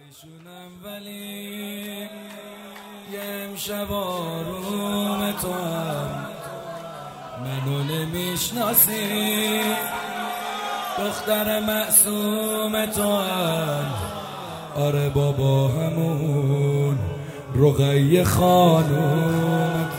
نمیشونم ولی یه امشب آروم تو هم منو نمیشناسی، دختر معصوم تو هم. آره بابا همون رقیه خانوم،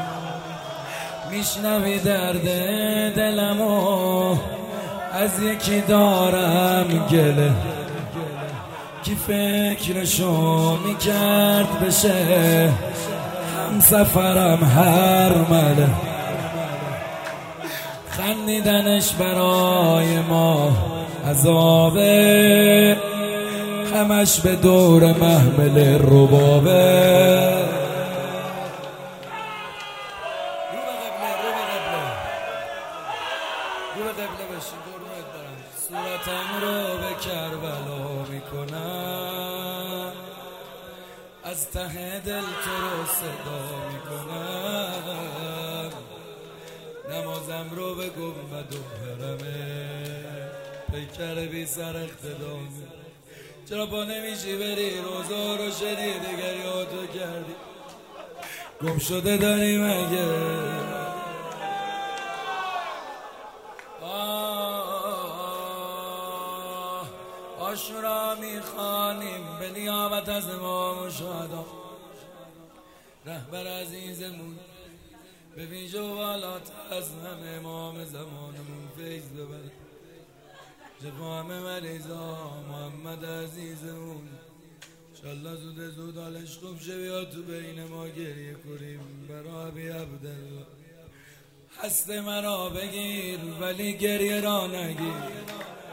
میشنوی درد دلمو از یکی دارم گله، کی فکرشو میکرد بشه همسفرم هر مله. خندیدنش برای ما عذابه، همش به دور محمل ربابه. رو به قبله بشین قربونت برم، صورتم رو به کربلا میکنم، از ته دل تو رو صدا میکنم، نمازم رو به گنبد و حرمه پیکر بی سر اقتدام. چرا پا نمیشی بری روزا رو شدی دیگر یادو کردی، گم شده داری مگه؟ عاشورا میخوانیم به نیابت از امام شهدا، رهبر عزیزمون به ویژه و بالاتر از همه امام زمانمون فیض ببره، جوام مریضا محمد عزیزمون انشالله زود حالش خوب شه، بیا تو بین ما گریه کنیم برا ابی عبدالله. هست مرا بگیر ولی گریه را نگیر،